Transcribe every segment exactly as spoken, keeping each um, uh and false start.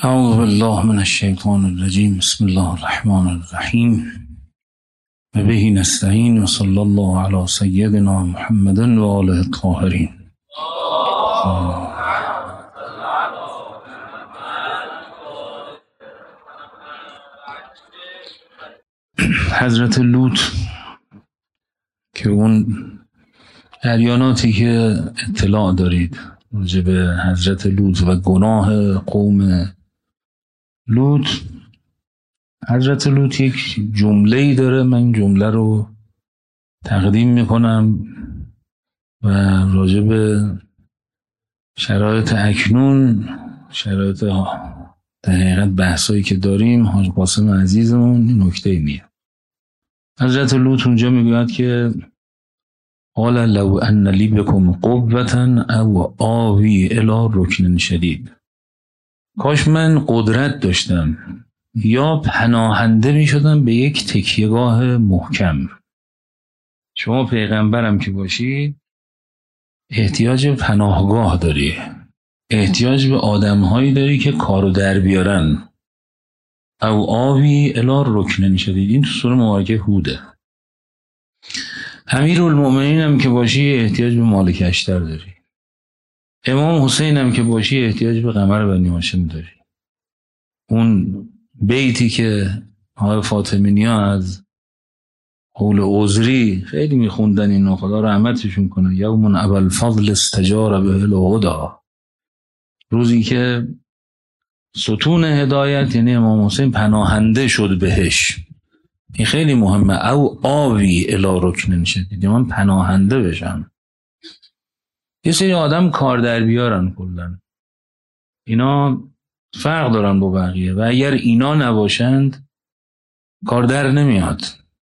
اعوذ بالله من الشیطان الرجیم. بسم الله الرحمن الرحیم و به نستعین و صلی الله علی سیدنا محمد و آله الطاهرین. حضرت لوط که اون جریاناتی که اطلاع دارید راجع به حضرت لوط و گناه قوم لوط، حضرت لوط یک جمله‌ای داره، من جمله رو تقدیم میکنم و راجع به شرایط اکنون، شرایط در حقیقت بحثایی که داریم، حاج قاسم عزیزمون نکته میه. حضرت لوط اونجا میگوید که قال لو ان لی بکم قوة او آوی الی رکن شدید، کاش من قدرت داشتم یا پناهنده می شدم به یک تکیهگاه محکم. شما پیغمبرم که باشی احتیاج به پناهگاه داری، احتیاج به آدمهایی داری که کارو در بیارن. او آوی الی رکن شدید، این تو سوره مبارکه هوده. امیرالمؤمنین هم که باشی احتیاج به مالک اشتر داری. امام حسین هم که باشی احتیاج به قمر بنی هاشم داری. اون بیتی که آقای فاطمی از قول عذری خیلی میخوندن، اینو خدا رحمتشون کنه، یوم ابوالفضل استجار به الهدی، روزی که ستون هدایت یعنی امام حسین پناهنده شد بهش. این خیلی مهمه. او آوی الی رکن شدید، من پناهنده بشم. یه سری آدم کار در بیارن، کلن اینا فرق دارن با بقیه و اگر اینا نباشند کار در نمیاد.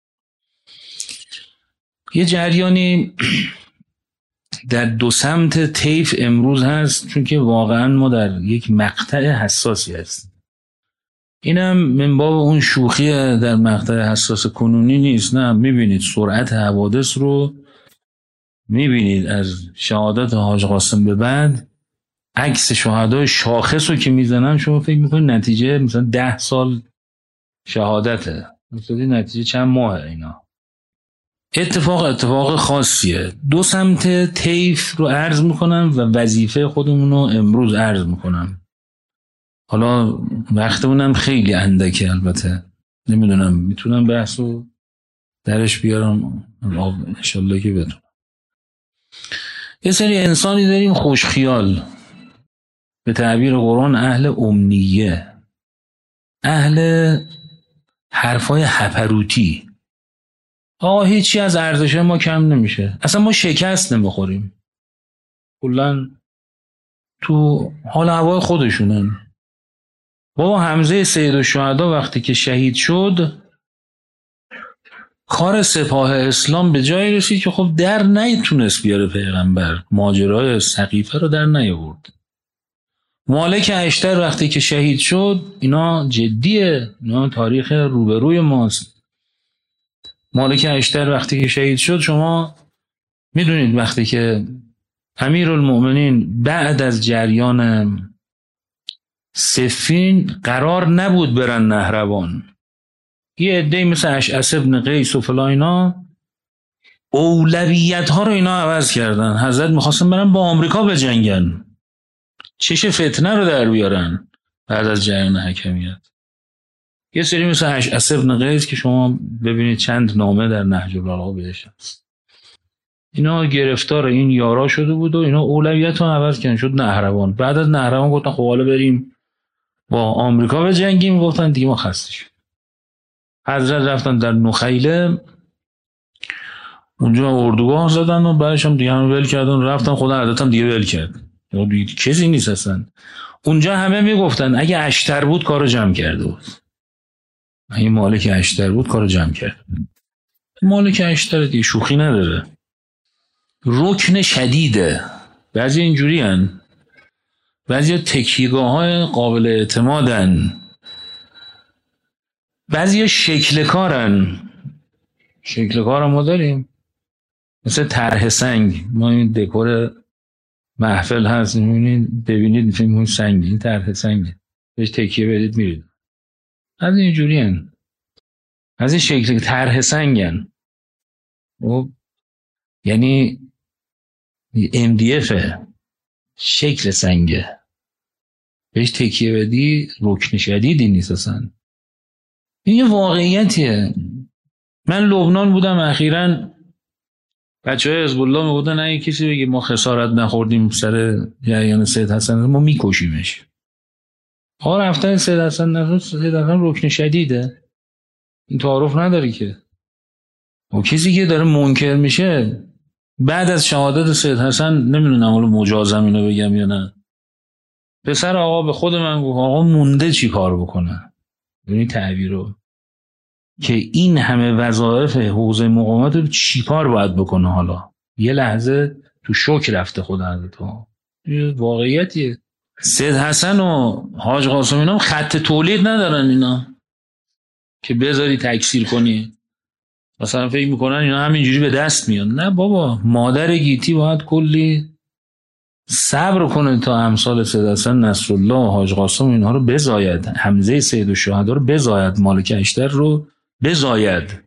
یه جریانی در دو سمت طیف امروز هست، چون که واقعا ما در یک مقطع حساسی هستیم. اینم من باب اون شوخی در مقطع حساس کنونی نیست، نه، میبینید سرعت حوادث رو میبینید. از شهادت حاج قاسم به بعد عکس شهدای شاخص رو که میزنن شما فکر میکنید نتیجه مثلا ده سال شهادته، مثلا نتیجه چند ماه. اینا اتفاق اتفاق خاصیه. دو سمت طیف رو عرض میکنم و وظیفه خودمون رو امروز عرض میکنم. حالا وقتمونم خیلی اندکه، البته نمیدونم میتونم بحث رو درش بیارم انشالله که بتونم. یه سری انسانی داریم خوشخیال، به تعبیر قرآن اهل امنیه، اهل حرفای هپروتی. آه هیچی از ارزش ما کم نمیشه، اصلا ما شکست نمیخوریم، کلن تو حال هوای خودشونن. بابا حمزه سید الشهدا وقتی که شهید شد کار سپاه اسلام به جایی رسید که خب در نیتونست بیاره پیغمبر، ماجرای سقیفه رو در نیاورد. مالک اشتر وقتی که شهید شد، اینا جدیه، اینا تاریخ روبروی ماست. مالک اشتر وقتی که شهید شد، شما میدونید وقتی که امیرالمؤمنین بعد از جریان صفین قرار نبود برن نهروان، یه عده‌ای مثل اشعث ابن قیس و فلان اینا اولویت ها رو اینا عوض کردن. حضرت میخواستن برن با آمریکا بجنگن، چش فتنه رو در بیارن بعد از جریان حکمیت. یه سری مثل اشعث ابن قیس که شما ببینید چند نامه در نهج البلاغه بهش هست، اینا گرفتار این یارا شده بود و اینا اولویت رو عوض کردن، شد نهروان. بعد از نهروان گفتن خب حالا بریم با آمریکا بجنگیم، گفتن دیگه ما خسته شدیم. حضرت رفتن در نخیله، اونجا اردوگاه زدن و بعدش هم دیگه هم ول کردن، رفتن. خدا حضرت هم دیگه ول کرد، دیگه کسی نیست اصلا. اونجا همه میگفتن اگه اشتر بود کارو جمع کرده بود، اگه مالک اشتر بود کارو جمع کرد. مالک اشتر دیگه شوخی نداره، رکن شدیده. بعضی اینجوری هن، بعضی تکیهگاه های قابل اعتمادن، بعضی شکل کارن. شکل کار ما داریم مثل طرح سنگ. ما این دکور محفل هست، میبینید ببینید فیلم سنگ، این طرح سنگه. بهش تکیه بدید میرید. از این جوری هن. از این شکل طرح سنگن. یعنی ام دی اف شکل سنگه، بهش تکیه بدی رکن شدیدی نیست اصلا. این یه واقعیتیه. من لبنان بودم اخیراً، بچه های حزب الله میگفتن اگه کسی بگه ما خسارت نخوردیم سر جریان سید حسن ما میکشیمش. آقا رفتن سید حسن نصرالله، سید حسن رکن شدیده، این تعارف نداری که. و کسی که داره منکر میشه بعد از شهادت سید حسن، نمیدونم حالا مجازم اینو بگم یا نه، پسر آقا به خود من گفت آقا مونده چی کار بکنه. ببینی تعبیر رو که این همه وظایف حوزه مقاومت رو چی کار باید بکنه. حالا یه لحظه تو شوک رفته خود حضرت ها. واقعیتیه. سید حسن و حاج قاسم اینا خط تولید ندارن اینا که بذاری تکثیر کنی. مثلا فکر میکنن اینا همینجوری به دست میاد. نه بابا، مادر گیتی باید کلی صبر کنه تا امثال سید حسن نصرالله و حاج قاسم اینها رو بزاید، حمزه سید الشهدا رو بزاید، مالک اشتر رو بزاید.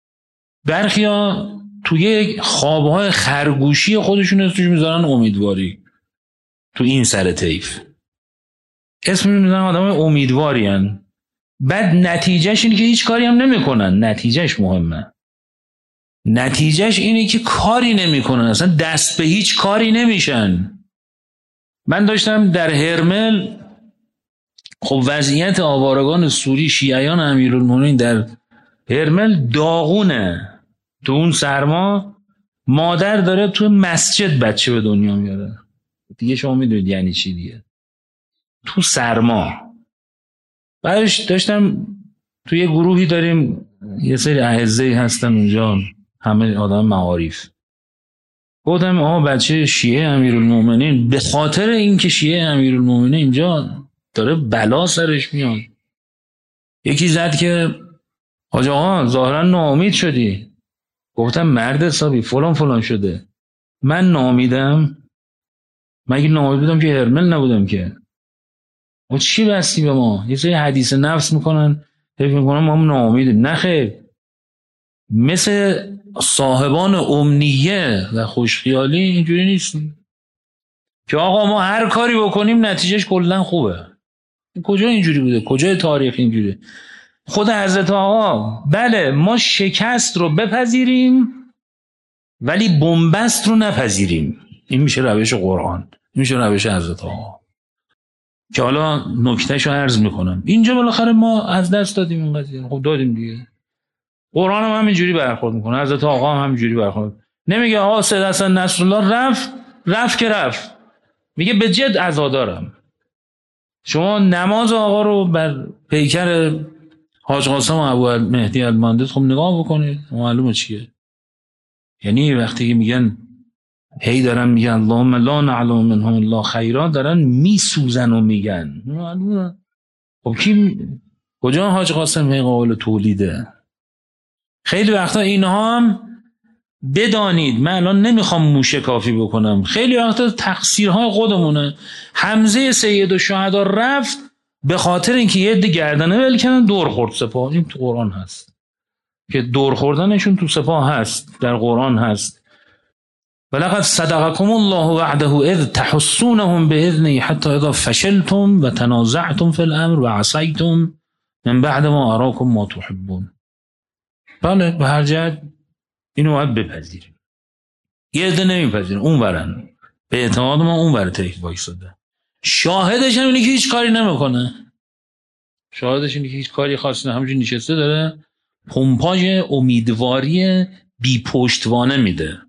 برخیا توی خوابهای خرگوشی خودشون اسمش میذارن امیدواری. تو این سر طیف اسم میذارن آدم امیدواری هن. بعد نتیجهش اینه که هیچ کاری هم نمیکنن. نتیجهش مهمه. نتیجهش اینه که کاری نمیکنن، اصلا دست به هیچ کاری نمیشن. من داشتم در هرمل، خب وضعیت آوارگان سوری شیعیان امیرالمومنین در هرمل داغونه. تو اون سرما مادر داره تو مسجد بچه به دنیا میاره. دیگه شما میدونید یعنی چی دیگه. تو سرما. بعدش داشتم تو یه گروهی داریم، یه سری اعزه‌ای هستن اونجا، همه آدم معارف. گفتم آها بچه شیعه امیرالمومنین به خاطر اینکه شیعه امیرالمومنین اینجا داره بلا سرش میاد. یکی زد که حاج آقا ظاهرا ناامید شدی. گفتم مرد حسابی فلان فلان شده. من ناامیدم؟ مگه ناامید بودم که هرمل نبودم که. و چی بستی به ما؟ یه سری حدیث نفس میکنن، فکر میکنن ما هم ناامیدیم. نه خیر، مثل صاحبان امنیه و خوشخیالی اینجوری نیستیم که آقا ما هر کاری بکنیم نتیجهش کلا خوبه. کجا اینجوری بوده؟ کجای تاریخ اینجوری؟ خود حضرت آقا بله ما شکست رو بپذیریم ولی بنبست رو نپذیریم. این میشه روش قرآن، این میشه روش حضرت آقا که حالا نکتهشو عرض میکنم. اینجا بالاخره ما از دست دادیم این قضیه. خب دادیم دیگه. قرآن هم همینجوری برخورد میکنه، حضرت آقا هم همینجوری برخورد. نمیگه آقا سید حسن نصرالله رفت رفت که رفت، میگه به جد عزادارم. شما نماز آقا رو بر پیکر حاج قاسم و ابو مهدی المهندس خب نگاه بکنید، معلومه چیه. یعنی وقتی که میگن هی دارن میگن اللهم لا نعلم منهم الله خیرا، دارن میسوزن و میگن معلومه. خب کی کجا حاج قاسم هی قابل تولیده؟ خیلی وقتا اینها هم بدانید، من الان نمیخوام موشه کافی بکنم، خیلی وقتا تقصیرهای خودمونه. حمزه سید الشهدا رفت به خاطر اینکه یه عده گردنه ول کردن دور خورد سپاه. این تو قرآن هست که دور خوردنشون تو سپاه هست، در قرآن هست. ولقد صدقكم الله وعده اذ تحسونهم باذنه حتى اذا فشلتم وتنازعتم في الامر وعصيتم من بعد ما اراكم ما تحبون. بله به هر جهت اینو باید بپذیریم. یه عده نمیپذیرن، اون ورن به اعتماد ما اون ور تک وایساده. شاهدش هم اینه که هیچ کاری نمیکنه. شاهدش اینه که هیچ کاری خاصی نه، همونجوری نشسته داره پمپاژ امیدواری بی پشتوانه میده.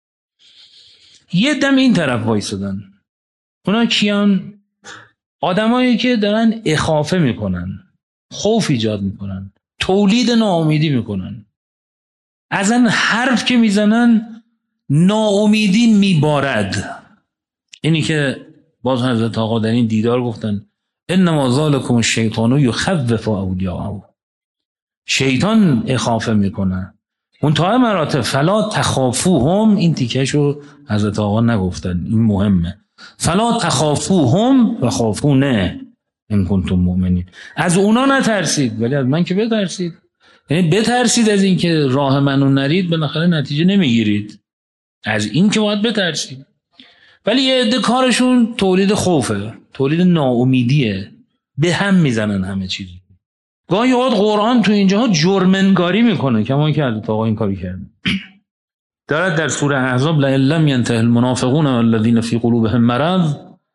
یه دم این طرف وایسادن. اونا کیان؟ آدمایی که دارن اخافه میکنن، خوف ایجاد میکنن، تولید ناامیدی میکنن. از ان حرف که میزنن ناامیدی میبارد. اینی که باز حضرت آقا در این دیدار گفتن انما ذالکم الشیطان یخوف اولیاءه. شیطان اخافه میکنه. منتهای مراتب فلا تخافوهم، این تیکشو حضرت آقا نگفتن، این مهمه. فلا تخافوهم و خافونه، ان کنتم مؤمنین. از اونا نترسید ولی از من که بترسید. یعنی بترسید از این که راه منو نرید بالاخره نتیجه نمیگیرید، از این که باید بترسید. ولی یه عده کارشون تولید خوفه، تولید ناامیدیه، به هم میزنن همه چیزی. گاهی اوقات قرآن تو اینجاها جرمنگاری میکنه کما که حضرت آقا این کاری کرده. دارد در سوره احزاب لئن لم ینته المنافقون والذین فی قلوبهم مرض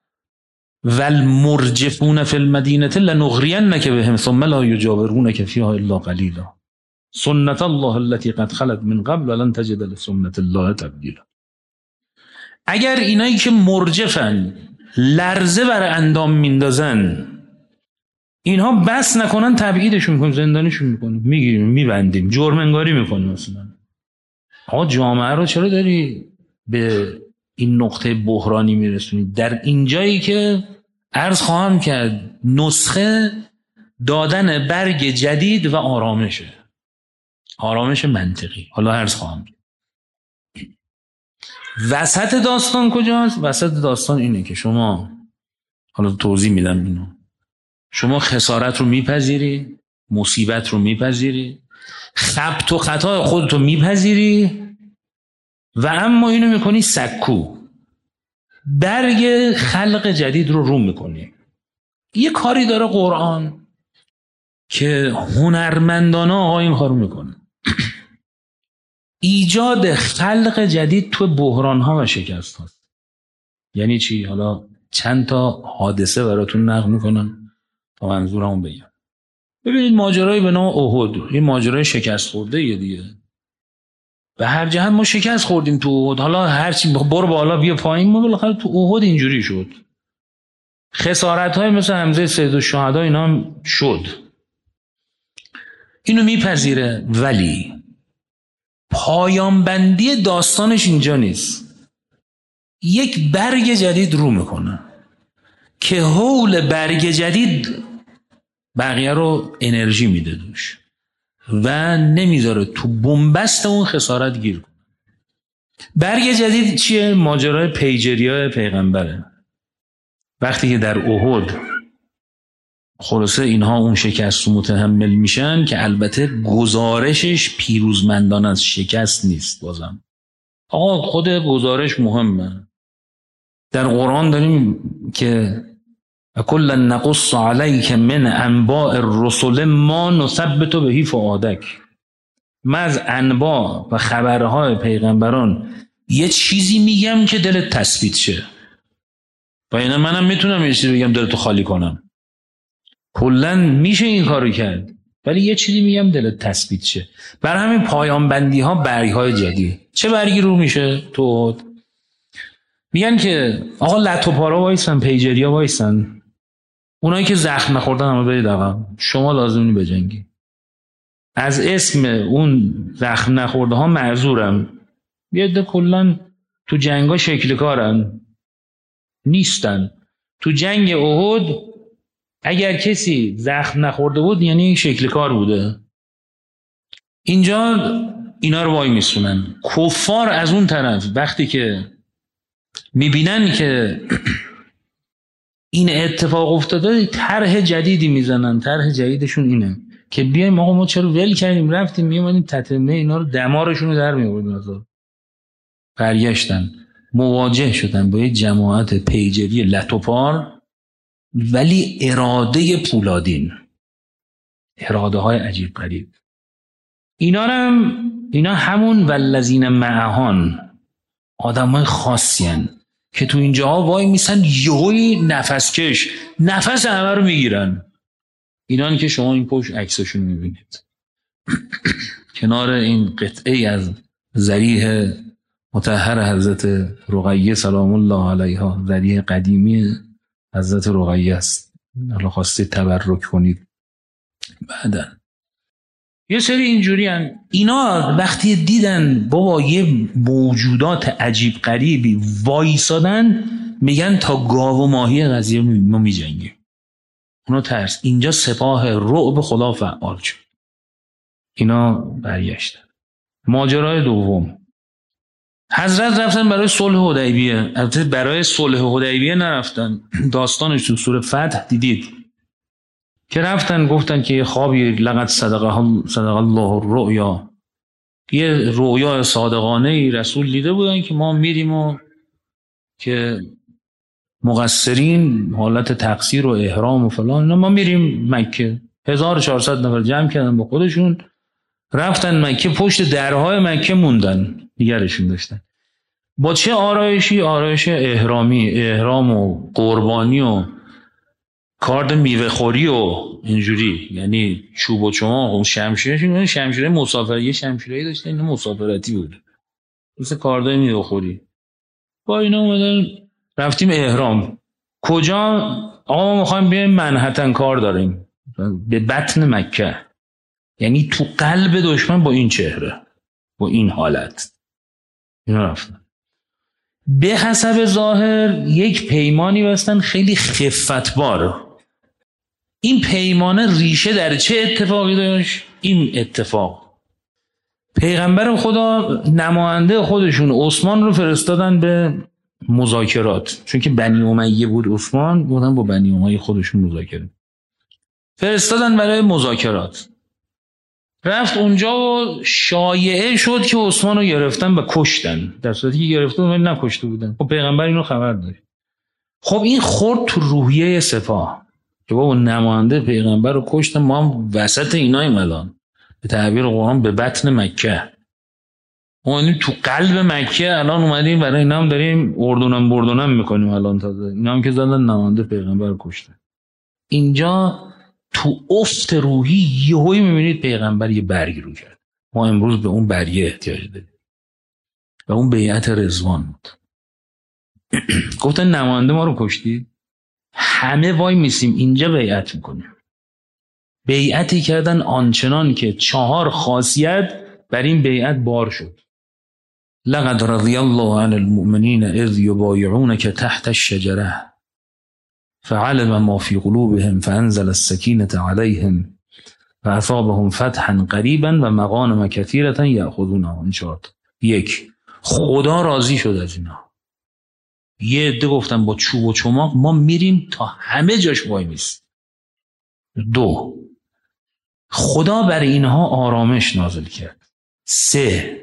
والمرجفون فی المدینة لنغرینک بهم ثم لا یجاورونک فیها الا قلیلا سنت الله التي قد خلت من قبل ولن تجد لسنت الله تبدیلا. اگر اینایی که مرجفن، لرزه بر اندام میندازن، اینها بس نکنن تبعیدشون میکنیم، زندانشون میکنیم، میگیریم میبندیم، جرمنگاری میکنیم. مثلا آقا جامعه رو چرا داری به این نقطه بحرانی میرسونی؟ در اینجایی که عرض خواهم کرد نسخه دادن برگ جدید و آرامشه، آرامش منطقی. حالا عرض خواهم کرد وسط داستان کجاست؟ وسط داستان اینه که شما، حالا توضیح میدم اینو، شما خسارت رو میپذیری، مصیبت رو میپذیری، خبط و خطا خودت رو میپذیری و اما اینو میکنی سکو، برگ خلق جدید رو رو میکنی. یه کاری داره قرآن که هنرمندانه آقا این کارو میکنه، ایجاد خلق جدید تو بحران ها و شکست هاست. یعنی چی؟ حالا چند تا حادثه براتون نقل میکنم تا منظورمو بگم. ببینید ماجرای به نام احد، این ماجرای شکست خورده یه دیگه. به هر جهت ما شکست خوردیم تو احد، حالا هر چی برو بالا بیا پایین، ما بالاخره تو احد اینجوری شد. خسارت های مثل حمزه سید الشهدا اینا هم شد، اینو میپذیره. ولی پایان بندی داستانش اینجا نیست، یک برگ جدید رو میکنه که حول برگ جدید بقیه رو انرژی میده دوش و نمیذاره تو بنبست اون خسارت گیر کنه. برگ جدید چیه؟ ماجرای پیجریای پیغمبره. وقتی که در احد خلاصه اینها اون شکست رو متحمل میشن، که البته گزارشش پیروزمندانه است، شکست نیست. بازم آقا خود گزارش مهمه. در قرآن داریم که کلا نقص علیک من انباء الرسل ما نثبت به فؤادک. من از انباء و خبرهای پیغمبران یه چیزی میگم که دلت تثبیت شه. و اینا منم میتونم یه چیزی بگم دلتو خالی کنم، کلا میشه این کارو کرد، ولی یه چیزی میگم دلت تثبیت شه. برای همین پایان بندی ها برگ های جدید. چه برگی رو میشه تو؟ میگن که آقا لطوپارا وایسن، پیجریا وایسن، اونایی که زخم نخوردن همه برید عقب، شما لازم نی بجنگی. از اسم اون زخم نخورده ها معذورم. یه عده کلا تو جنگا شکل کارن، نیستن. تو جنگ احد اگر کسی زخم نخورده بود یعنی شکل کار بوده. اینجا اینا رو وای میسونن. کفار از اون طرف وقتی که میبینن که این اتفاق افتاده، طرح جدیدی میزنن. طرح جدیدشون اینه که بیایم آقا ما چرا ول کردیم رفتیم میومدیم تتمه اینا رو دمارشون رو در میآوردیم. از برگشتن مواجه شدن با یک جماعت پیجری لطوپار ولی اراده پولادین، اراده های عجیب غریب. اینا هم اینا همون والذین معهان، آدم های خاصی هن که تو اینجاها وای میسن یهوی نفس کش نفس همه رو میگیرن. اینان که شما این پشت عکسشون میبینید کنار این قطعه از ذریح مطهر حضرت رقیه سلام الله علیها، ذریح قدیمی حضرت رقیه است. حالا خواسته تبرک کنید بعداً. یه سری اینجوری هن. اینا وقتی دیدن بابا یه موجودات عجیب غریبی وایسادن، میگن تا گاو و ماهی قضیه ما میجنگیم. اونا ترس. اینجا سپاه رعب خدا فعال شد. اینا برگشتن. ماجرای دوم، حضرت رفتن برای صلح حدیبیه. البته برای صلح حدیبیه نرفتن، داستانش تو سوره فتح دیدید که رفتن گفتن که خوابی لقد صدق صدق الله الرؤیا، یه رؤیا صادقانه ای رسول دیده بودن که ما میریم و که مقصرین حالت تقصیر و احرام و فلان، ما میریم مکه. هزار و چهارصد نفر جمع کردن با خودشون، رفتن مکه، پشت درهای مکه موندن، دیگرشون داشتن. با چه آرایشی؟ آرایش احرامی، احرام و قربانی و کارد میوه خوری و اینجوری، یعنی چوب و چماق و شمشیرشون، شمشیره مسافری، شمشیره‌ای داشتن اینا مسافرتی بود، مثل کاردای میوه خوری. با اینا اومدن رفتیم احرام. کجا؟ آقا ما میخوایم بیایم منحتن کار داریم، به بطن مکه، یعنی تو قلب دشمن، با این چهره، با این حالت اینا رفتن. به حسب ظاهر یک پیمانی بستن خیلی خفتبار. این پیمانه ریشه در چه اتفاقی داشت؟ این اتفاق، پیغمبر خدا نماینده خودشون عثمان رو فرستادن به مذاکرات، چون که بنی امیه بود عثمان، بودن با بنی امیه خودشون مذاکره فرستادن برای مذاکرات. رفت اونجا و شایعه شد که عثمان رو گرفتن و کشتن، در صورتی که گرفته ولی نکشته بودن. خب پیغمبر اینو خبر داشت. خب این خورد تو روحیه سپاه که بابا نماینده پیغمبر رو کشتن، ما هم وسط ایناییم الان، به تعبیر قرآن به بطن مکه، ما تو قلب مکه الان اومدیم برای اینا هم داریم اردونم بردونم میکنیم الان. تازه اینا هم که زدن نماینده پیغمبر رو کشتن. اینجا تو افت روحی یهویی میبینید پیغمبر یه برگ رو کرد. ما امروز به اون برگه احتیاج داریم و اون بیعت رضوان بود. گفتن نماینده ما رو کشتید، همه وای میسیم اینجا بیعت میکنیم. بیعتی کردن آنچنان که چهار خاصیت بر این بیعت بار شد. لقد رضی الله عن المؤمنین اذ یبایعونک تحت الشجره فعلم ما في قلوبهم فانزل السكينة عليهم فاصابهم فتحا قریبا و مغانم کثیرة یأخذونها. این چهار. یک، خدا راضی شد از اینا. یه عده گفتن با چوب و چماق ما میریم تا همه جاش وای میست. دو، خدا بر اینها آرامش نازل کرد. سه،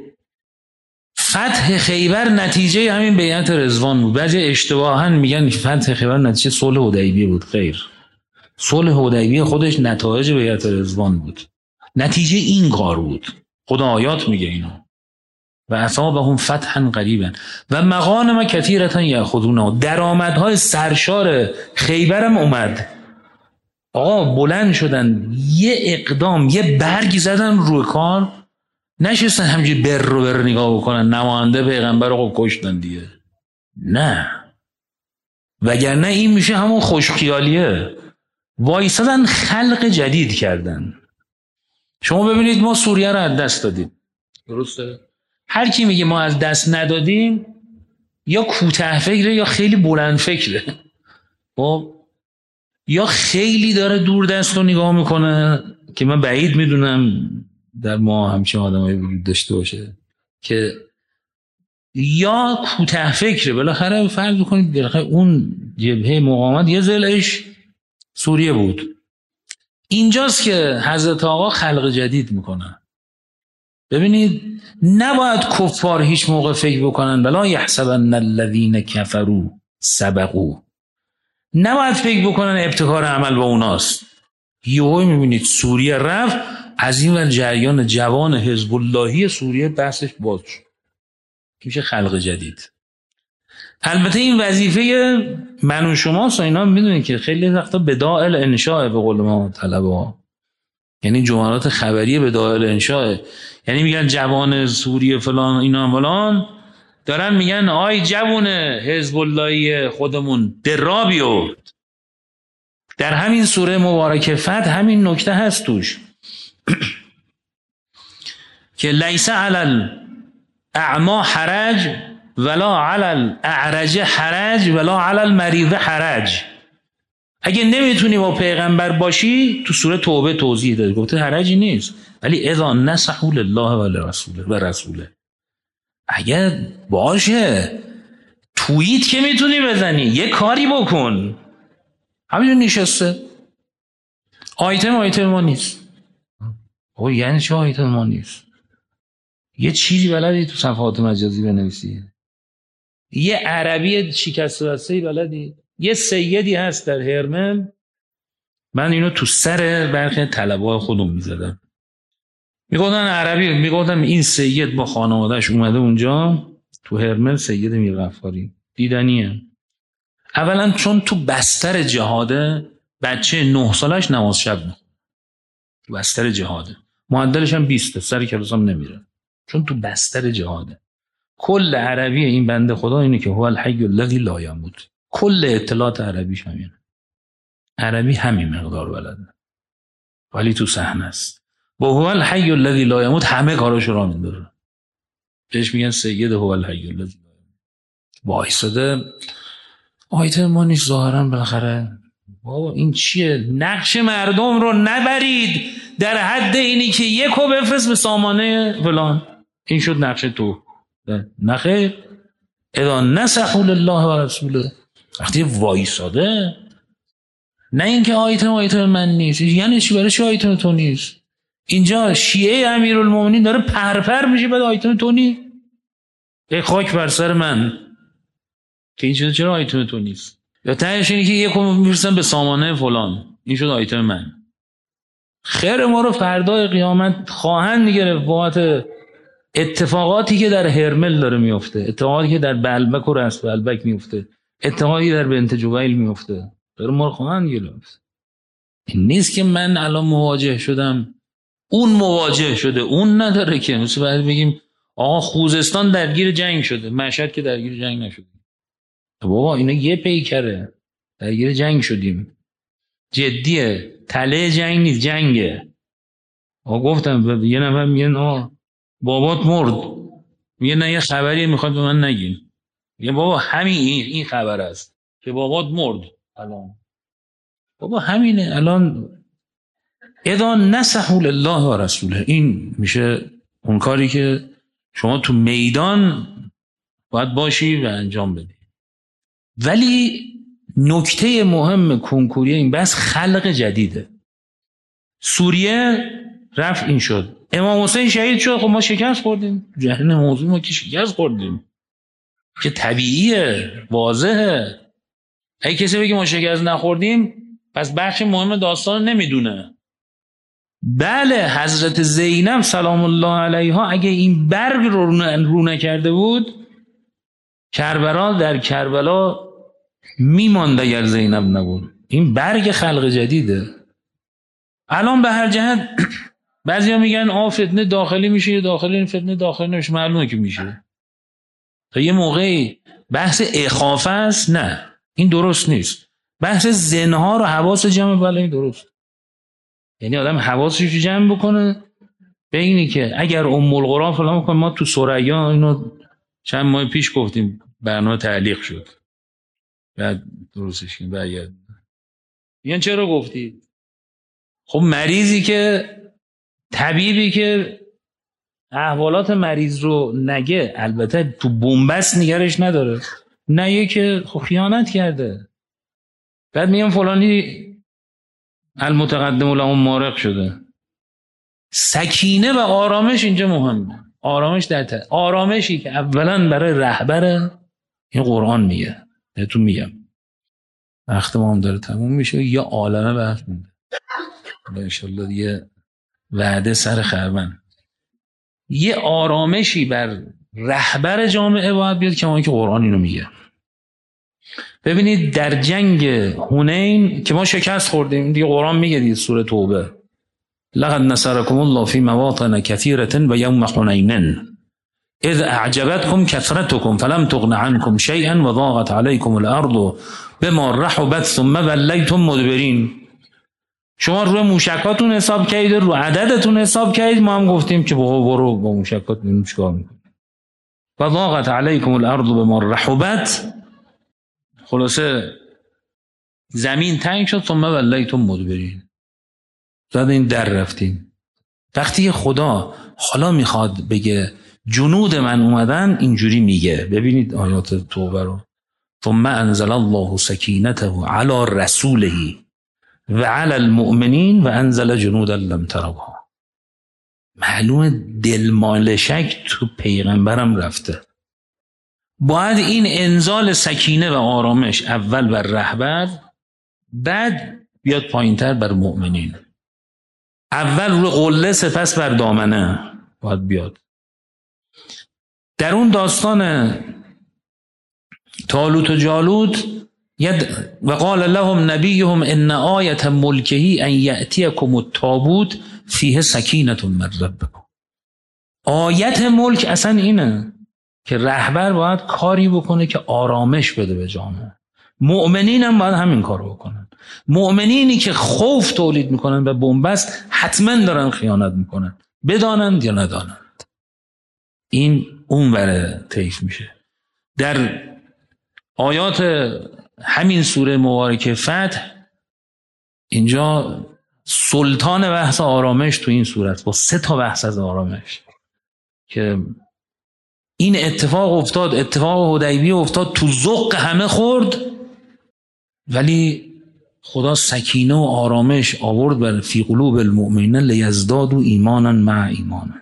فتح خیبر نتیجه همین بیعت رضوان بود. بعضی اشتباها میگن فتح خیبر نتیجه صلح حدیبیه بود. خیر، صلح حدیبیه خودش نتایج بیعت رضوان بود، نتیجه این کار بود. خدا آیات میگه اینو. و اصابهم فتحا قریبا و مغانم کثیرة یأخذونها. درآمدهای سرشار خیبرم اومد. آقا بلند شدن، یه اقدام، یه برگ زدن روی کار، نشستن همینجوری بر رو بر نگاه بکنن نماینده پیغمبر رو کشتن دیگه. نه، وگرنه این میشه همون خوشخیالیه. وایسادن خلق جدید کردن. شما ببینید ما سوریه رو از دست دادیم، درسته؟ هر کی میگه ما از دست ندادیم یا کوته فکره یا خیلی بلند فکره. خب یا خیلی داره دور دست رو نگاه میکنه که من بعید میدونم در ما همچین آدمایی وجود داشته باشه، که یا کوته فکره. بالاخره فرض بکنید بالاخره اون جبهه مقاومت یه ضلعش سوریه بود. اینجاست که حضرت آقا خلق جدید میکنن. ببینید نباید کفار هیچ موقع فکر بکنن ولا یحسبن الذین کفروا سبقوا، نباید فکر بکنن ابتکار عمل با اوناست. یهو میبینید سوریه رفت، از این ور جریان جوان حزب اللهی سوریه بحثش باز شد، میشه خلق جدید. البته این وظیفه من و شماست و اینا میدونید که خیلی وقتا بداع الانشاء به قول ما طلبه، یعنی جملات خبریه بداع الانشاء، یعنی میگن جوان سوریه فلان اینا فلان، دارن میگن آی جوان حزب اللهی خودمون درا بیفت. در همین سوره مبارکه فتح همین نکته هست توش که لیس علی الاعما حرج ولا علی الاعرج حرج ولا علی المریض حرج. اگه نمیتونی با پیغمبر باشی، تو سوره توبه توضیح داده، گفته حرجی نیست، ولی اذا نصحوا لله و لرسوله و رسوله، اگه باشه توییت که میتونی بزنی، یه کاری بکن. همینجور نشسته آیتم آیتم ما نیست. او یعنی چه آیتم ما نیست؟ یه چیزی بلدی تو صفحات مجازی بنویسی؟ یه عربی شکسته بسته‌ای بلدی؟ یه سیدی هست در هرمن، من اینو تو سر برخی طلبه‌های خودم میزدم، میگفتن عربی، میگفتم این سید با خانوادهش اومده اونجا تو هرمن، سید میرغفاری دیدنیه. اولا چون تو بستر جهاده، بچه نه سالش نماز شب میخونه تو بستر جهاده، معدلش هم بیسته، سر کلاس هم نمیره، چون تو بستر جهاده. کل عربی این بنده خدا اینه که هو الحی الذی لا یموت، کل اطلاعات عربیش همینه، عربی همین مقدار بلده، ولی تو صحنه است با هو الحی الذی لا یموت همه کاراشو راه میندازه. بهش میگن سید هو الحی الذی لا یموت. وایساده آیتم ما نیست ظاهرا. بالاخره بابا این چیه؟ نقش مردم رو نبرید در حد اینی که یکو بفرست به سامانه فلان، این شد نقش تو. نخیر، اذا نصحوا لله و رسوله، وقتی وایساده، نه اینکه آیتم آیتم من نیست. یعنی چی؟ برای چی آیتم تو نیست؟ اینجا شیعه امیرالمومنین داره پرپر میشه بعد آیتم تو نیست. ای خاک بر سر من که این شده چرا آیتم تو نیست. یا تهش اینه که یکو میرسن به سامانه فلان، این شد آیتم من. خیر ما رو فردای قیامت خواهند گرفت بابت اتفاقاتی که در هرمل داره میفته، اتفاقاتی که در بلبک و رست بلبک میفته، اتفاقاتی در بنت جبیل میفته، داره ما رو خواهند گرفت. این نیست که من الان مواجه شدم اون مواجه شده، اون نداره که مثل بعد بگیم آقا خوزستان درگیر جنگ شده، مشهد که درگیر جنگ نشده. بابا اینا یه پیکره، درگیر جنگ شدیم، جدیه، تله جنگ نیست، جنگه. آقا گفتم یه نفر میگن آقا بابات مرد، میگه نه یه خبری میخواد به من نگین، میگه بابا همین این خبر است که بابات مرد الان. بابا همینه الان. اذا نصحوا لله و رسوله، این میشه اون کاری که شما تو میدان باید باشی و انجام بدی. ولی نکته مهم کنکوری این بس خلق جدیده. سوریه رفت این شد، امام حسین شهید شد، خب ما شکست خوردیم، جهنم موضوع ما که شکست خوردیم که طبیعیه، واضحه. اگه کسی بگه ما شکست نخوردیم پس بخش مهم داستان نمیدونه. بله حضرت زینب سلام الله علیها اگه این برگ رو رو نکرده بود کربلا در کربلا میماند اگر زینب نبود. این برگ خلق جدیده. الان به هر جهت بعضیا میگن آ فتنه داخلی میشه، داخلی این فتنه داخلی نمیشه، معلومه که میشه. تا یه موقعی بحث اخافه است، نه این درست نیست. بحث زنها رو حواس جمع، بله این درست. یعنی آدم حواسش رو جمع بکنه به اینی که اگر ام القرآن فلان بکنه. ما تو ثریا اینو چند ماه پیش گفتیم، برنامه تعلیق شد بعد درستش کنیم برگرد. یعنی چرا گفتی؟ خب مریضی که طبیبی که احوالات مریض رو نگه، البته تو بنبست نگرش نداره، نگه که خب خیانت کرده. بعد میگم فلانی المتقدم لهم مارق شده. سکینه و آرامش اینجا مهمه. آرامش در ت... آرامشی که اولا برای رهبر این قرآن میگه. بهتون میگم وقت ما هم داره تموم میشه، یا عالمه بحث مونده ان شاءالله دیگه وعده سر خربن. یه آرامشی بر رهبر جامعه باید بیاد که ما که قرآن اینو میگه. ببینید در جنگ حنین که ما شکست خوردیم دیگه، قرآن میگه دیگه سوره توبه لقد نصركم الله في مواطن كثيرة و یوم حنین اذ اعجبتكم كثرتكم فلم تغن عنكم شيئا و ضاقت عليكم الارض بما رحبت ثم وليتم مدبرين. شما روی موشکاتون حساب کردید، رو عددتون حساب کردید، ما هم گفتیم که برو با موشکات ببین چیکار میکنی. و ضاقت عليكم الارض بما رحبت، خلاصه زمین تنگ شد، ثم ولیتم مدبرین، زدین در رفتین. وقتی خدا حالا میخواد بگه جنود من اومدن اینجوری میگه. ببینید آیات توبه رو. ثم انزل الله سکینته علی رسوله و علی المؤمنین و انزل جنودا لم تروها. معلومه دلمالشک تو پیغمبرم رفته. باید این انزال سکینه و آرامش اول بر رهبر، بعد بیاد پایینتر بر مؤمنین. اول رو قله سپس بر دامنه باید بیاد. در اون داستان طالوت و جالوت و قال لهم نبیهم ان آیة ملکه ان یأتیکم التابوت فیه سکینة من ربکم. آیت ملک اصلا اینه که رهبر باید کاری بکنه که آرامش بده به جامعه. مؤمنین هم باید همین کارو بکنن. مؤمنینی که خوف تولید میکنن و بنبست حتما دارن خیانت میکنن، بدانند یا ندانند. این اون وره طیف میشه. در آیات همین سوره مبارکه فتح اینجا سلطان بحث آرامش تو این سورت با سه تا بحث از آرامش که این اتفاق افتاد، اتفاق حدیبیه افتاد، تو ذوق همه خورد، ولی خدا سکینه و آرامش آورد بر فی قلوب المؤمنین لیزدادوا ایمانا مع ایمان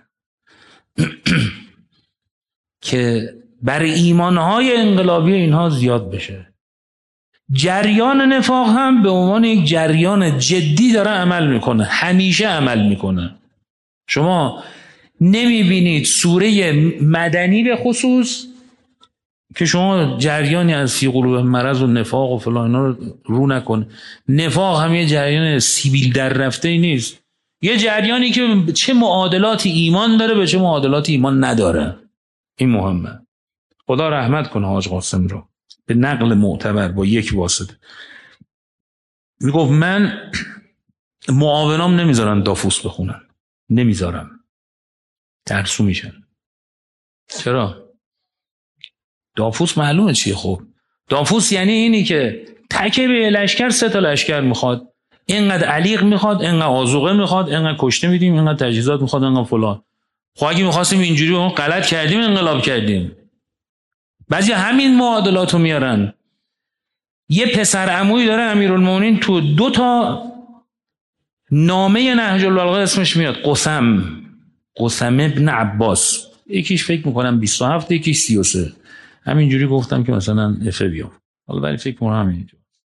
که بر ایمانهای انقلابی اینها زیاد بشه. جریان نفاق هم به عنوان یک جریان جدی داره عمل میکنه، همیشه عمل میکنه. شما نمیبینید سوره مدنی به خصوص که شما جریانی از فی قلوب مرض و نفاق و فلان اینا رو رو نکن. نفاق هم یه جریان سیبیل در رفته ای نیست، یه جریانی که چه معادلات ایمان داره به چه معادلات ایمان نداره. این مهمه. خدا رحمت کنه حاج قاسم رو به نقل معتبر با یک واسطه. میگفت من معاونام نمیذارن دافوس بخونن، نمیذارم، ترسو میشن. چرا؟ دافوس معلومه چیه. خب دافوس یعنی اینی که تکه به لشکر سه تا لشکر میخواد، اینقدر علیق میخواد، اینقدر آذوقه میخواد، اینقدر کشته میدیم، اینقدر تجهیزات میخواد، اینقدر فلان. خب اگه میخواستیم اینجوری اون غلط کردیم، انقلاب کردیم. بعضی همین معادلاتو میارن. یه پسر عمویی داره امیرالمومنین تو دو تا نامه نهج البلاغه اسمش میاد قسم، قسم ابن عباس. یکیش فکر میکنم بیست و هفت، یکیش سی و سه. همینجوری گفتم که مثلا افه بیام، حالا ولی فکر میکنم همینجور.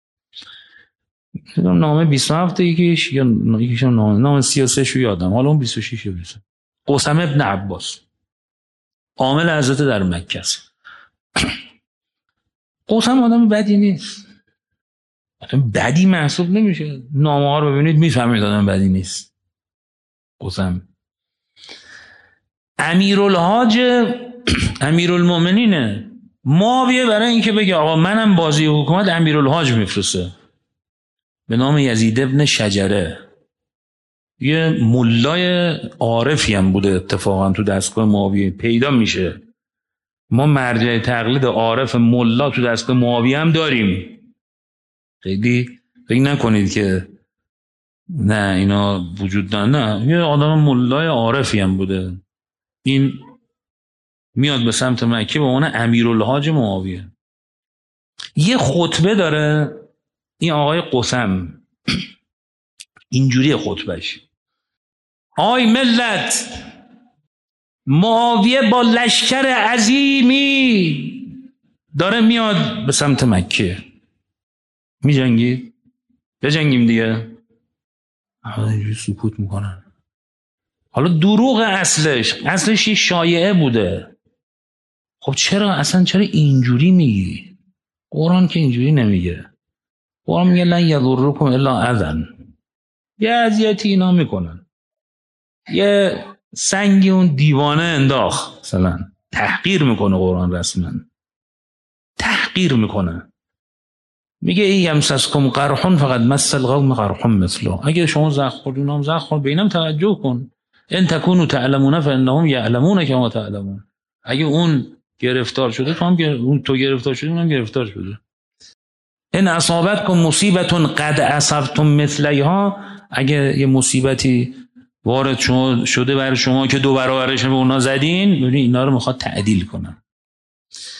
نامه بیست و هفت یکیش، یا یکیش نامه نامه سی و سه شو یادم، حالا اون بیست و شش برسه. قسم ابن عباس عامل حضرت در مکه است. قسم آدم بدی نیست، آدم بدی محسوب نمیشه. نامه ها رو ببینید میفهمید آدم بدی نیست. قسم امیرالحاج امیرالمومنینه. معاویه برای اینکه بگه آقا منم بازی حکومت، امیرالحاج میفرسته به نام یزید ابن شجره. یه ملای عارفی هم بوده اتفاقا تو دستگاه معاویه پیدا میشه. ما مرجع تقلید عارف ملا تو دستگاه معاویه هم داریم. خیلی فکر نکنید که نه اینا وجود داره، نه، یه آدم ملای عارفی هم بوده. این میاد به سمت مکه به عنوان امیرالحاج معاویه. یه خطبه داره این آقای قسم، اینجوری خطبهش: آی ملت، معاویه با لشکر عظیمی داره میاد به سمت مکه، می جنگید؟ بجنگیم دیگه. اینجوری سکوت میکنن. حالا دروغ اصلش اصلش یه شایعه بوده. خب چرا اصلا چرا اینجوری میگی؟ قرآن که اینجوری نمیگه. قرآن میگه لن یضرکم الا اذن. یه اذیتی اینا میکنن، یه سنگی اون دیوانه انداخت مثلا، تحقیر میکنه. قرآن رسما تحقیر میکنه. میگه ای یمسسکم قرح فقط مس القوم قرح مثله. اگه شما زخم خوردین هم زخم خورد، به اینم توجه کن. ان تکونوا تعلمون فانهم یعلمون کما تعلمون. اگه اون گرفتار شده تو هم گر... اون تو گرفتار شدی اونم گرفتار شده. ان اصابتکم مصیبت قد اصبتم مثلیها. اگه یه مصیبتی وارد شما شده برای شما که دو برابرش به اونا زدین، ببین اینا رو میخواد تعدیل کنن.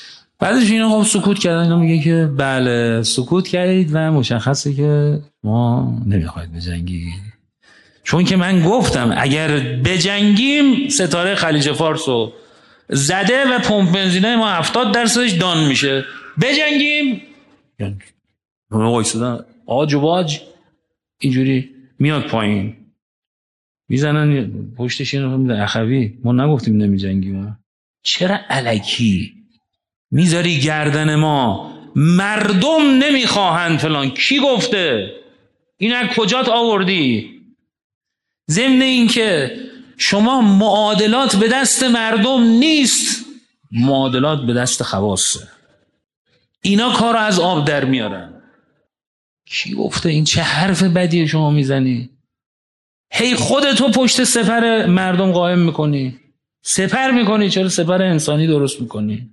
بعدش اینا خب سکوت کردن. اینا میگه که بله سکوت کردید و مشخصه که ما نمیخواید بجنگید، چون که من گفتم اگر بجنگیم ستاره خلیج فارس رو زده و پمپ بنزینای ما هفتاد درصدش دان میشه، بجنگیم یعنی وایسادن آج و باج اینجوری میاد پایین میزنن پشتش اینو میدن اخوی ما نگفتیم نمیجنگیم، چرا الکی میذاری گردن ما؟ مردم نمیخواهند فلان. کی گفته؟ این از کجات آوردی؟ ضمن این که شما معادلات به دست مردم نیست، معادلات به دست خواصه. اینا کار رو از آب در میارن. کی گفته؟ این چه حرف بدیه شما میزنی؟ هی خودتو پشت سپر مردم قائم میکنی، سپر میکنی، چرا سپر انسانی درست میکنی؟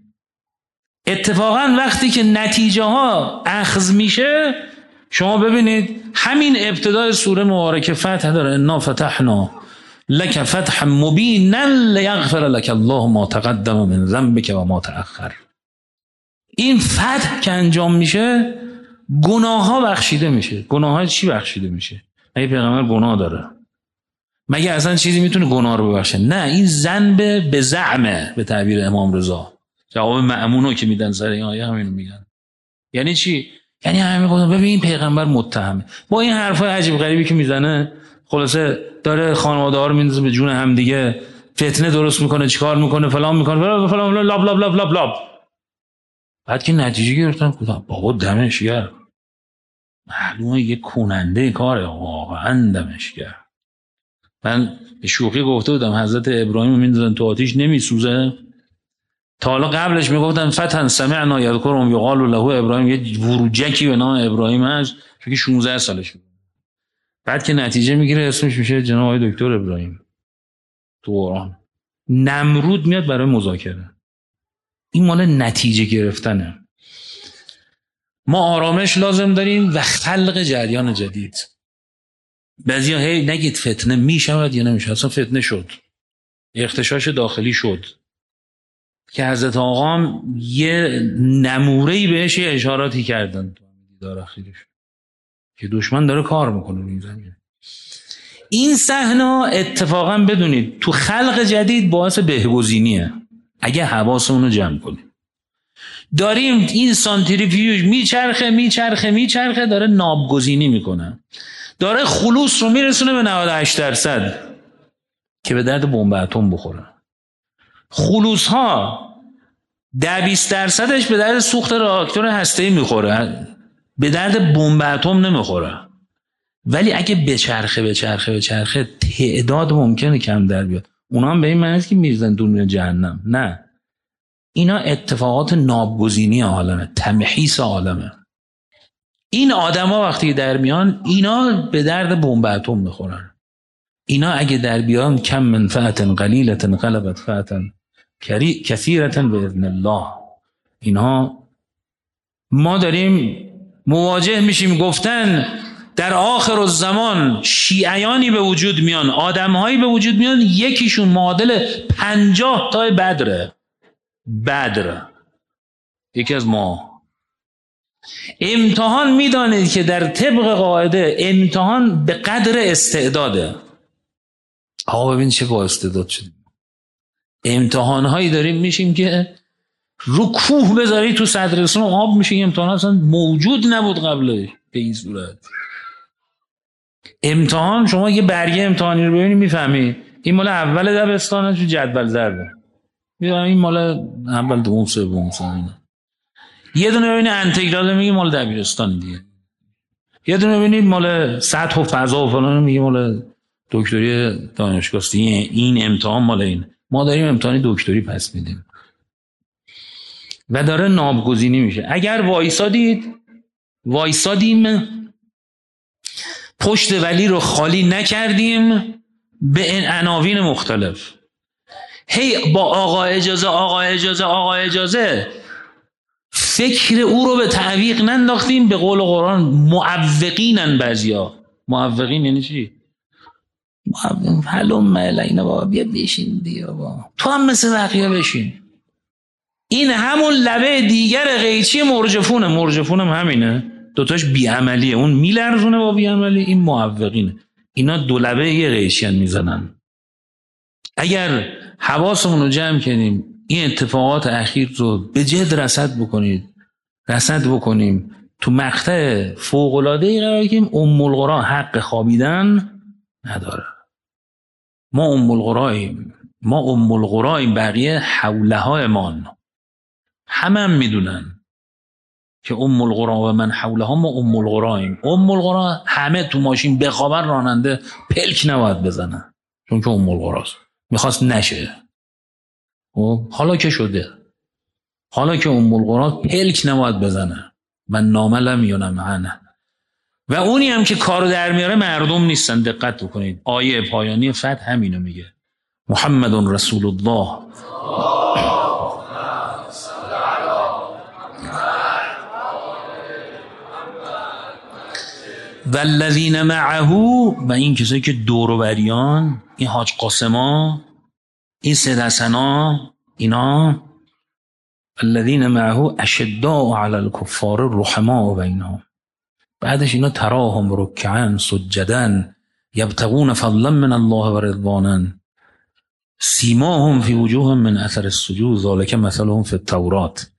اتفاقا وقتی که نتیجه ها اخذ میشه، شما ببینید همین ابتدای سوره مبارکه فتح داره، انا فتحنا لک فتح مبینا لیغفر لک الله ما تقدم من ذنبک و ما تأخر. این فتح که انجام میشه گناه ها بخشیده میشه. گناه ها چی بخشیده میشه؟ مگه پیغمبر گناه داره؟ مگه اصلا چیزی میتونه گناه رو ببخشه؟ نه، این ذنب به زعمه، به تعبیر امام رضا. جواب مأمونو که میدن سر این آیه همینو میگن. یعنی چی؟ یعنی همه میگن ببین پیغمبر متهمه. با این حرفای عجیب غریبی که میزنه، خلاصه داره خانواده ها رو میندازه به جون هم دیگه، فتنه درست میکنه، چیکار میکنه، فلان میکنه، فلان فلان لاب لاب لاب لاب لاب. بعد که نتیجه گرفتن گفتم بابا دمش گرم، معلومه یه کننده کاره، واقعا دمش گرم. من به شوخی گفته بودم حضرت ابراهیم رو میندازن تو آتیش نمیسوزه. تا حالا قبلش میگفتن فتن سمعنا یذکرهم یقال له ابراهیم، یه وروجکی به نام ابراهیم هست که شانزده سالش بود. بعد که نتیجه میگیره اسمش میشه جناب آقای دکتر ابراهیم تو قرآن. نمرود میاد برای مذاکره. این مال نتیجه گرفتنه. ما آرامش لازم داریم و خلق جریان جدید. بعضیا هی نگید فتنه میشود یا نمیشه، اصلا فتنه شد، اختشاش داخلی شد که حضرت آقا یه نموره‌ای بهش یه اشاراتی کردن تو دیدار اخیرش که دشمن داره کار میکنه این زمین. این صحنه اتفاقا بدونید تو خلق جدید باعث بهگزینیه اگه حواسمون رو جمع کنیم. داریم این سانتریفیوژ میچرخه میچرخه میچرخه داره نابگزینی میکنه، داره خلوص رو میرسونه به نود و هشت درصد که به درد بمب اتم بخوره. خلوص ها ده بیست درصدش به درد سوخت راکتور هسته‌ای میخوره، به درد بمب اتم نمیخوره. ولی اگه بچرخه بچرخه بچرخه تعداد ممکنه کم در بیاد. اونا هم به این معنی است که میرزن دنیا جهنم. نه، اینا اتفاقات نابگزینی عالمه، تمحیص عالمه. این آدما وقتی در میان اینا به درد بمب اتم میخورن. اینا اگه در بیان کم منفعت قلیلت غلبت فعت کثیرت باذن الله. اینها ما داریم مواجه میشیم. گفتن در آخر الزمان شیعیانی به وجود میان، آدمهایی به وجود میان یکیشون معادل پنجاه تای بدره. بدر یکی از ما. امتحان میدانید که در طبق قاعده امتحان به قدر استعداده. آقا ببین چه با استعداد شدیم. امتحان هایی داریم میشیم که رو کوه بذاری تو صدرسون آب میشه. امتحان اصلا موجود نبود قبلش به این صورت. امتحان شما یه برگه امتحانی رو ببینید میفهمی این مال اول دبستانه تو جدول ضربه، میدونم این مال اول دوم سوم سوم. یه دونه ببینید انتگرال میگه مال دبیرستان دیگه، یه دونه ببینید مال سطح و فضا و فلان میگه مال دکتری دانشگاه. این امتحان مال این. ما داریم امتحانی دکتری پس میدیم و داره نابگزینی میشه. اگر وایسادید وایسادیم پشت ولی رو خالی نکردیم به عناوین مختلف، هی با آقا اجازه آقا اجازه آقا اجازه فکر او رو به تعویق ننداختیم. به قول قرآن معوقینن. بعضیا معوقین یعنی چی؟ حلوم ملینا بابا بیا بشین دیگه بابا، تو هم مثل بقیه بشین. این همون لبه دیگر قیچی مرجفونه. مرجفون هم همینه، دوتاش بیعملیه. اون میلرزونه با بیعملی، این معوقینه. اینا دو لبه یه قیچی میزنن. اگر حواسمون رو جمع کنیم این اتفاقات اخیر رو به جد رصد بکنید رصد بکنیم تو مقطع فوق‌العاده‌ای قرار گیریم. ام القرا حق خوابیدن نداره. ما ام القراییم، ما ام القراییم، بقیه حولها امان. همه هم میدونن که ام القرا و من حولها ما ام القراییم. ام القرا همه تو ماشین بخوابن راننده پلک نباید بزنه، چون که ام القراست، میخواست نشه. و حالا که شده، حالا که ام القرا پلک نباید بزنه. من ناملم یونم عنه. و اونی هم که کارو در میاره مردم نیستن. دقت بکنید آیه پایانی فتح همینو میگه: محمد رسول الله والذین معه، و این کسایی که دور و بریان، این حاج قاسما، این سید حسنا، اینا الذین معه اشداء علی الکفار رحماء بینهم. بعدش اینا تراهم رکعا سجدا یبتغون فضلا من الله و رضوانا سیماهم فی وجوههم من اثر السجود ذلک مثلهم فی التورات.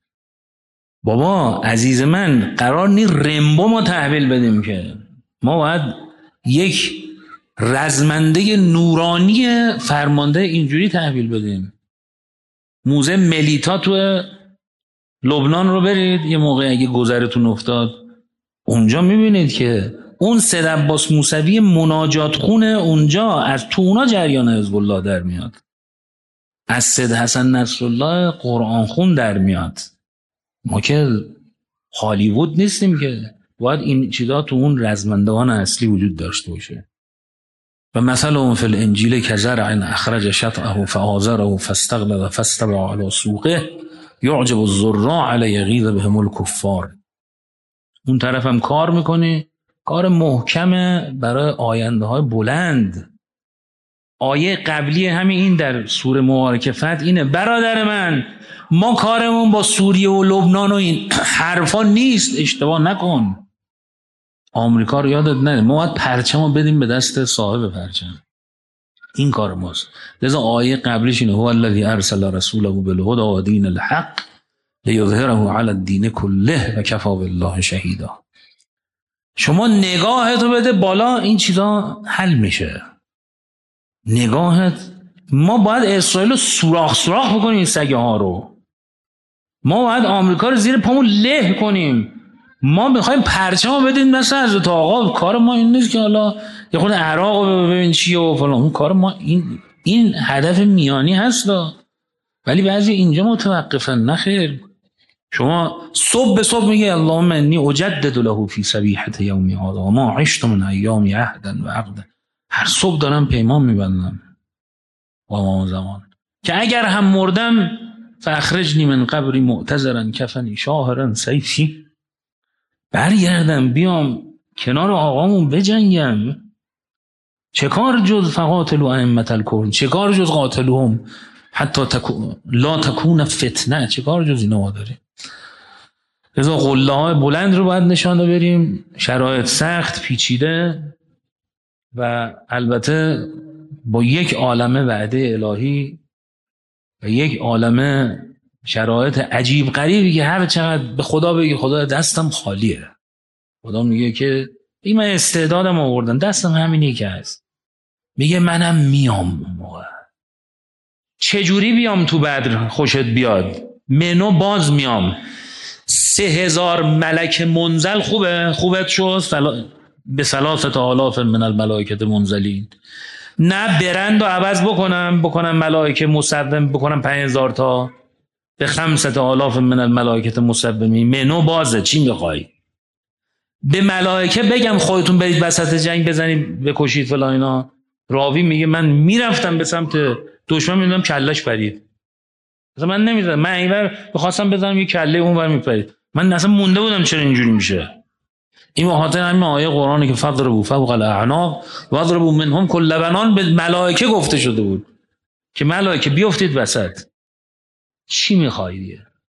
بابا عزیز من، قرار نی رمبو ما تحویل بدیم که ما باید یک رزمنده نورانی فرمانده اینجوری تحویل بدیم. موزه ملیتا تو لبنان رو برید یه موقع اگه گذرتون افتاد، اونجا میبینید که اون سید عباس موسوی مناجات خونه اونجا از تو اونا جریان حزب الله در میاد، از سید حسن نصرالله قرآن خون در میاد. ما که هالیوود نیستیم که، باید این چیزا تو اون رزمندگان اصلی وجود داشته باشه. و مثلا فی الانجیل کزرع اخرج شطأه فآزره فاستغلظ فاستوى علی سوقه یعجب الزراع علی یغیظ بهم الکفار. اون طرف هم کار میکنه، کار محکمه برای آینده های بلند. آیه قبلی همین این در سوره مبارکه فتح اینه: برادر من، ما کارمون با سوریه و لبنان و این حرفا نیست، اشتباه نکن. آمریکا رو یادت نره، ما باید پرچم رو بدیم به دست صاحب پرچم. این کار ماست. لذا آیه قبلیش اینه: هو الذی ارسل رسوله بالهدی و دین الحق لیظهره علی الدین کله و کفی بالله شهیدا. شما نگاهتو بده بالا، این چیزا حل میشه. نگاهت، ما باید اسرائیل رو سوراخ سوراخ بکنیم، این سگه ها رو. ما باید آمریکا رو زیر پامون له کنیم. ما میخوایم پرچم رو بدیم مثلا حضرت آقا. کار ما این نیست که حالا یه خود عراق رو ببین چیه و فلان. اون کار ما این این هدف میانی هست دا. ولی بعضی اینجا متوقفن. نخیر، شما صبح به صبح میگه اللهم انی اجدد له فی صبیحه یوم هذا و ما عشت من ایام عهدا و عقدا. هر صبح دارم پیمان میبندم و ما زمان که اگر هم مردم فاخرجنی من قبری معتذرا کفنی شاهرا سیفی، برگردم بیام کنار آقامون بجنگم. چه کار جز فقاتلوا ائمه الکفر، چه کار جز قاتلوهم حتی تکو... لا تکون فتنه، چه کار جز اینا ما داریم. لذا قله های بلند رو باید نشانه بریم. شرایط سخت پیچیده و البته با یک عالمه وعده الهی و یک عالمه شرایط عجیب غریبی که هر چقدر به خدا بگی خدا دستم خالیه، خدا میگه که این من استعدادم آوردم، دستم همینی که هست. میگه منم میام اون موقع. چجوری بیام تو بدر خوشت بیاد؟ منو باز میام. سه هزار ملک منزل خوبه؟ خوبت شد فلا... به ثلاثه آلاف من الملائکه منزلین. نه برند و عوض بکنم بکنم ملائکه مسوم بکنم پنج هزار تا به خمسه آلاف من الملائکه مسومین. منو بازه، چی میخوای؟ به ملائکه بگم خودتون برید وسط جنگ بزنید بکشید فلان اینا؟ راوی میگه من میرفتم به سمت دشمن میدونم کلش پرید. مثلا من نمیدونم، من اینور بخواستم بزنم یه کله اونور میپرید. من اصلا مونده بودم چرا اینجوری میشه. این خاطر همین آیه قرآنی که فضربوا فوق الاعناق واضربوا منهم کل بنان به ملائکه گفته شده بود که ملائکه بیافتید وسط. چی میخوای دیگه؟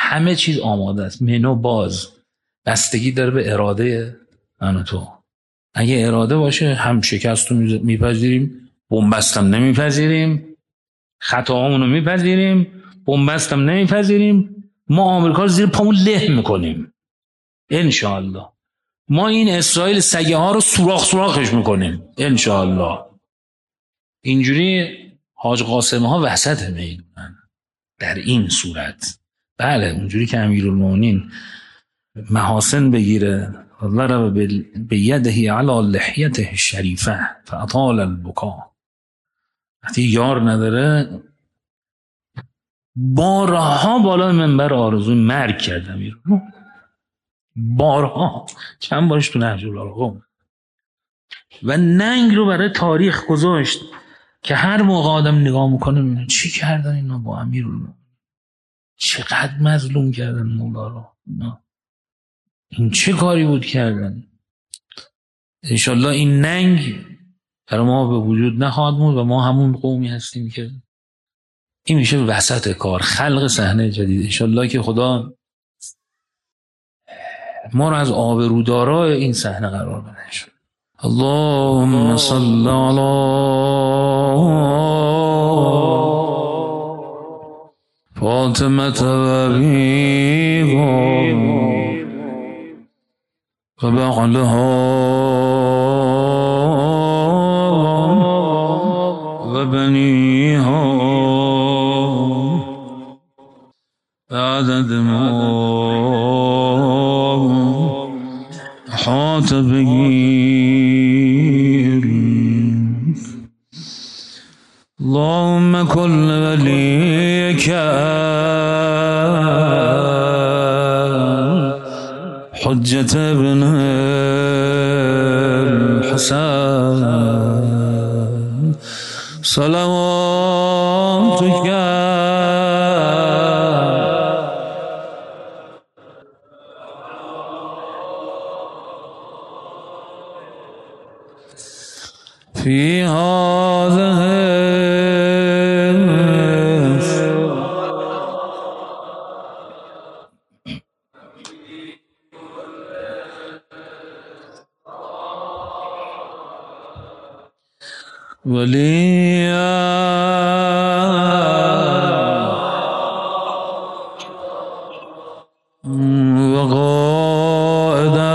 همه چیز آماده است، منو باز. بستگی داره به اراده من و تو. اگه اراده باشه هم شکست رو میپذیریم، بنبستم نمیپذیریم، خطاهامونو میپذیریم، بنبستم نمیپذیریم، ما آمریکا رو زیر پامون له میکنیم انشاءالله. ما این اسرائیل سگه ها رو سوراخ سوراخش میکنیم انشاءالله. اینجوری حاج قاسم ها وسط میدونن در این صورت. بله اونجوری که امیرالمومنین محاسن بگیره ضرب بیده علی لحیته الشریفه فاطال البکا، وقتی یار نداره بارها بالا منبر آرزوی مرگ کردم ایران، بارها، چند بارش تو نهج البلاغه و ننگ رو برای تاریخ گذاشت که هر موقع آدم نگاه میکنه میبینه چی کردن اینا با امیرالمومنین، چقدر مظلوم کردن مولا رو، این چه کاری بود کردن. انشالله این ننگ برای ما به وجود نخواهد موند و ما همون قومی هستیم که این میشه وسط کار، خلق صحنه جدید. انشالله که خدا ما رو از آبرودارای این صحنه قرار بده. اللهم صل علی فاطمه و بیها و بعلها و بنیها بعدد ما حاط بگیر. اللهم كل وليك حجة ابن الحسن صلواتك في هذا وليا وقائدا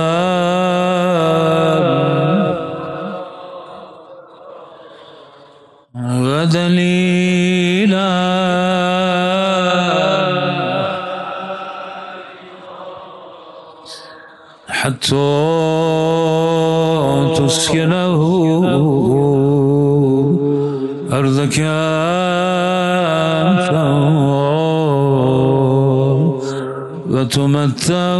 ودليلا حتى تسكنه أرضك وتمتع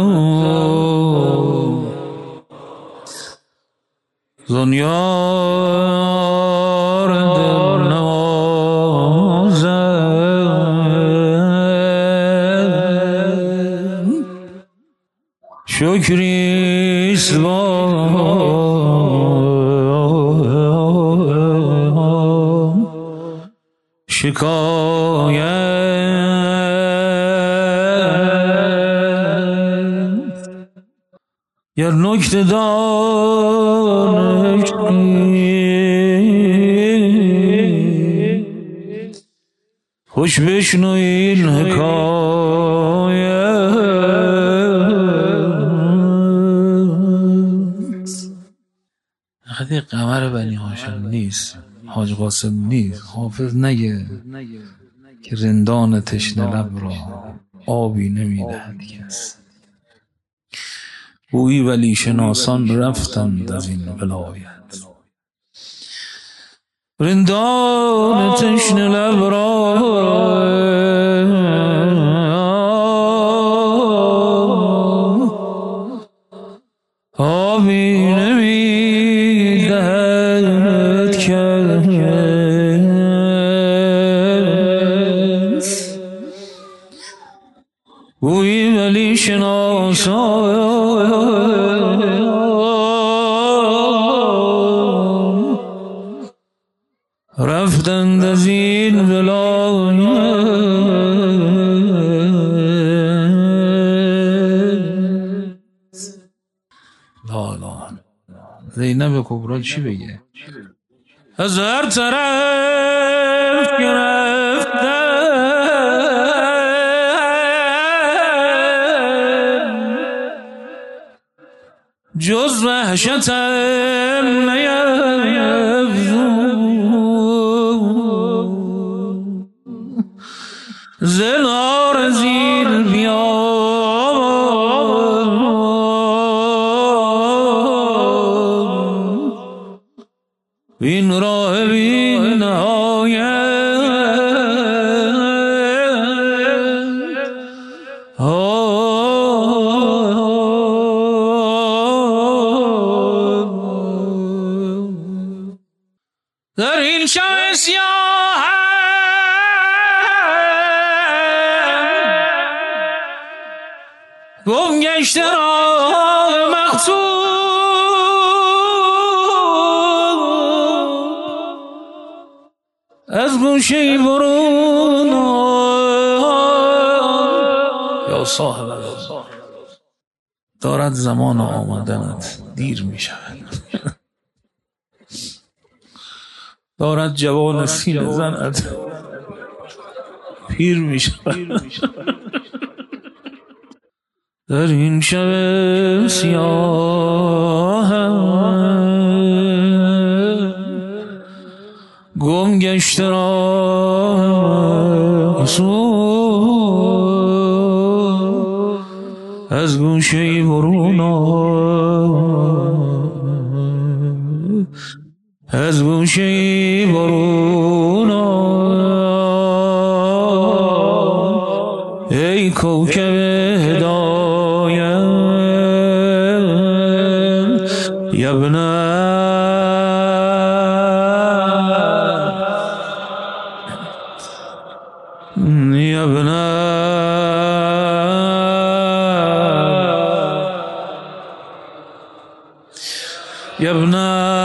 دنیار دل نواز شکری سوام شکایت یا نکته دانشی خوش بشنو این حکایت. خیلی قمر بنی هاشم نیست، حاج قاسم نیست، حافظ نگه که رندان تشنه لب را آبی نمیدهد کس. گویی ولی شناسان رفتند از این ولایت، رندان تشنه لب را آبی نمیدهد کس. گویی ولی شناسان رفتند از این ولایت زینب کبرا چی بگه؟ از هر طرف گرفتم جز وحشتم نیفزون زنار زیر بیام این راه بی نهایت در این شب سیاه گم گشته راه مقصود از گوشه برون یا صاحب دارد زمان آمدنت دیر می شود دارد جوان سینه زنت پیر می شود در این شب سیاه گم گشته راه مقصود از گوشه برون از گوشه برون ای کوکب هدایت یبنه يا ابن